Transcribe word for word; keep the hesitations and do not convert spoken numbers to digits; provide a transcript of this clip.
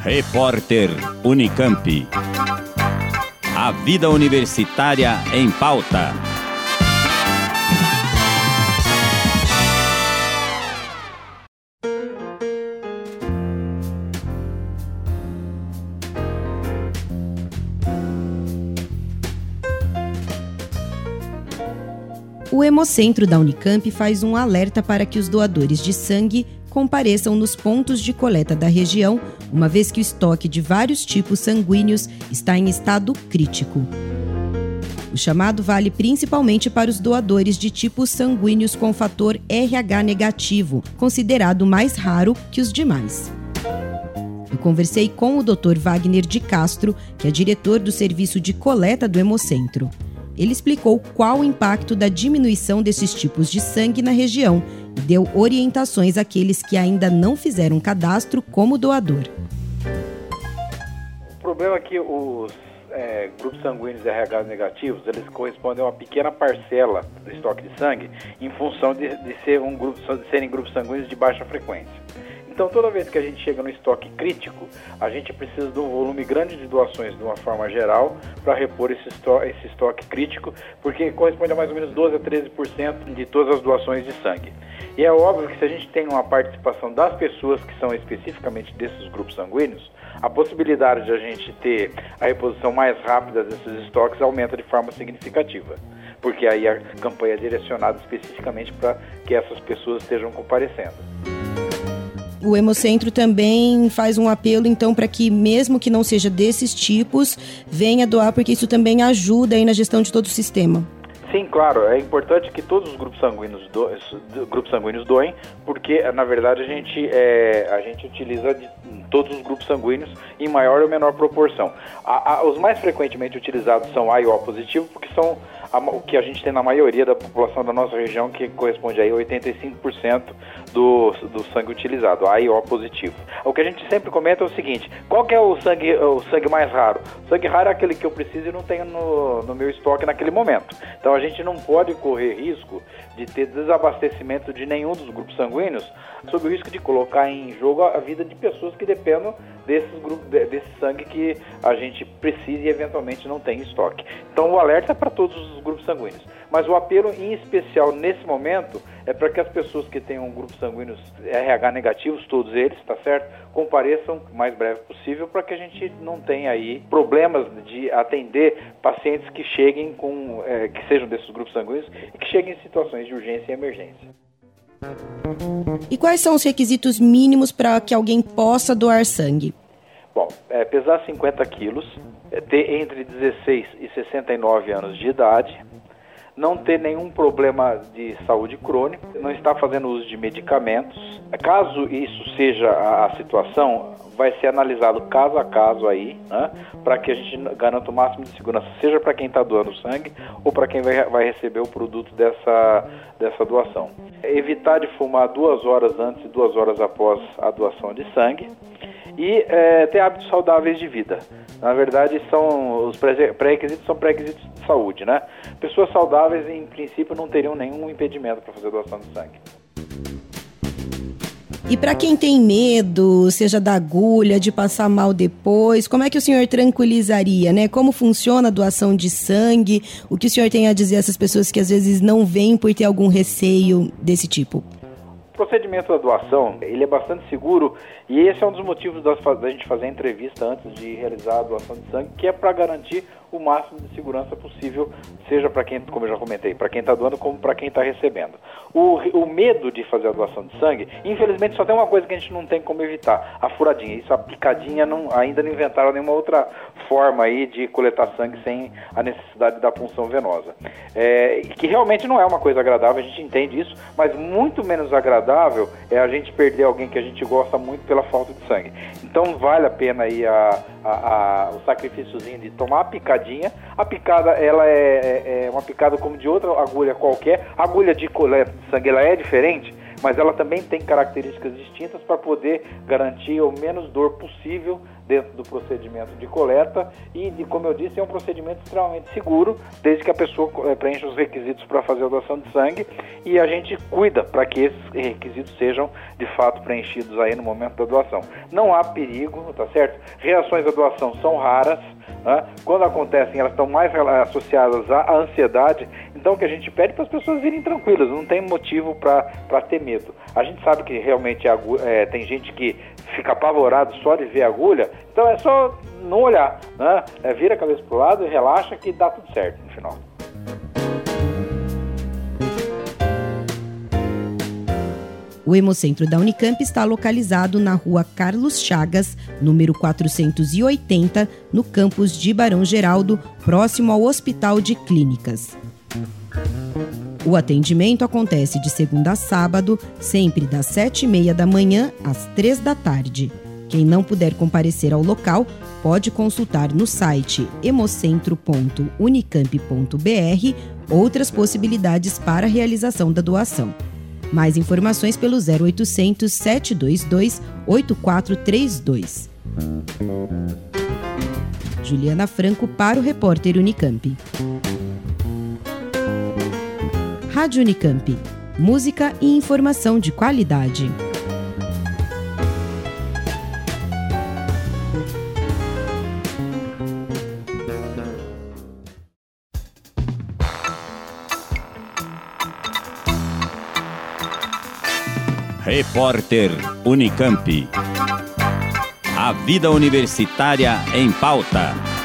Repórter Unicamp. A vida universitária em pauta. O Hemocentro da Unicamp faz um alerta para que os doadores de sangue compareçam nos pontos de coleta da região, uma vez que o estoque de vários tipos sanguíneos está em estado crítico. O chamado vale principalmente para os doadores de tipos sanguíneos com fator R H negativo, considerado mais raro que os demais. Eu conversei com o doutor Wagner de Castro, que é diretor do serviço de coleta do Hemocentro. Ele explicou qual o impacto da diminuição desses tipos de sangue na região e deu orientações àqueles que ainda não fizeram cadastro como doador. O problema é que os é, grupos sanguíneos R H negativos, eles correspondem a uma pequena parcela do estoque de sangue em função de, de, ser um grupo, de serem grupos sanguíneos de baixa frequência. Então, toda vez que a gente chega no estoque crítico, a gente precisa de um volume grande de doações de uma forma geral para repor esse, esto- esse estoque crítico, porque corresponde a mais ou menos doze a treze por cento de todas as doações de sangue. E é óbvio que se a gente tem uma participação das pessoas que são especificamente desses grupos sanguíneos, a possibilidade de a gente ter a reposição mais rápida desses estoques aumenta de forma significativa, porque aí a campanha é direcionada especificamente para que essas pessoas estejam comparecendo. O Hemocentro também faz um apelo, então, para que, mesmo que não seja desses tipos, venha doar, porque isso também ajuda aí na gestão de todo o sistema. Sim, claro, é importante que todos os grupos sanguíneos, do, grupos sanguíneos doem, porque, na verdade, a gente, é, a gente utiliza de, todos os grupos sanguíneos em maior ou menor proporção. A, a, os mais frequentemente utilizados são A e O positivo, porque são a, o que a gente tem na maioria da população da nossa região, que corresponde aí a oitenta e cinco por cento do, do sangue utilizado, A e O positivo. O que a gente sempre comenta é o seguinte: qual que é o sangue, o sangue mais raro? O sangue raro é aquele que eu preciso e não tenho no, no meu estoque naquele momento. Então a gente não pode correr risco de ter desabastecimento de nenhum dos grupos sanguíneos, sob o risco de colocar em jogo a vida de pessoas que dependam desses grupos, desse sangue que a gente precisa e eventualmente não tem em estoque. Então o alerta é para todos os grupos sanguíneos, mas o apelo em especial nesse momento é para que as pessoas que tenham grupos sanguíneos R H negativos, todos eles, tá certo, compareçam o mais breve possível, para que a gente não tenha aí problemas de atender pacientes que cheguem com, é, que sejam desses grupos sanguíneos e que cheguem em situações de urgência e emergência. E quais são os requisitos mínimos para que alguém possa doar sangue? Bom, é, pesar cinquenta quilos, é, ter entre dezesseis e sessenta e nove anos de idade, não ter nenhum problema de saúde crônico, não estar fazendo uso de medicamentos. Caso isso seja a, a situação, vai ser analisado caso a caso aí, né, para que a gente garanta o máximo de segurança, seja para quem está doando sangue ou para quem vai, vai receber o produto dessa, dessa doação. Evitar de fumar duas horas antes e duas horas após a doação de sangue e é, ter hábitos saudáveis de vida. Na verdade, são os pré-requisitos são pré-requisitos de saúde, né? Pessoas saudáveis, em princípio, não teriam nenhum impedimento para fazer doação de sangue. E para quem tem medo, seja da agulha, de passar mal depois, como é que o senhor tranquilizaria, né? Como funciona a doação de sangue? O que o senhor tem a dizer a essas pessoas que às vezes não vêm por ter algum receio desse tipo? O procedimento da doação, ele é bastante seguro e esse é um dos motivos da gente fazer a entrevista antes de realizar a doação de sangue, que é para garantir o máximo de segurança possível, seja para quem, como eu já comentei, para quem está doando como para quem está recebendo. O, o medo de fazer a doação de sangue, infelizmente só tem uma coisa que a gente não tem como evitar: a furadinha. Isso, a picadinha, não, ainda não inventaram nenhuma outra forma aí de coletar sangue sem a necessidade da punção venosa. É, que realmente não é uma coisa agradável, a gente entende isso, mas muito menos agradável é a gente perder alguém que a gente gosta muito pela falta de sangue. Então vale a pena aí a, a, a, o sacrifíciozinho de tomar a picadinha. A picada, ela é, é uma picada como de outra agulha qualquer. A agulha de coleta de sangue, ela é diferente, mas ela também tem características distintas para poder garantir o menos dor possível dentro do procedimento de coleta e, de, como eu disse, é um procedimento extremamente seguro, desde que a pessoa é, preencha os requisitos para fazer a doação de sangue, e a gente cuida para que esses requisitos sejam, de fato, preenchidos aí no momento da doação. Não há perigo, tá certo? Reações à doação são raras, né? Quando acontecem, elas estão mais associadas à ansiedade, então o que a gente pede para as pessoas virem tranquilas, não tem motivo para ter medo. A gente sabe que realmente é, tem gente que fica apavorado só de ver a agulha, então é só não olhar, né? É, vira a cabeça para o lado e relaxa que dá tudo certo no final. O Hemocentro da Unicamp está localizado na Rua Carlos Chagas, número quatrocentos e oitenta, no campus de Barão Geraldo, próximo ao Hospital de Clínicas. O atendimento acontece de segunda a sábado, sempre das sete e meia da manhã às três da tarde. Quem não puder comparecer ao local, pode consultar no site hemocentro ponto unicamp ponto b r outras possibilidades para a realização da doação. Mais informações pelo zero oitocentos, sete dois dois, oito quatro três dois. Juliana Franco para o repórter Unicamp. Rádio Unicamp. Música e informação de qualidade. Repórter Unicamp. A vida universitária em pauta.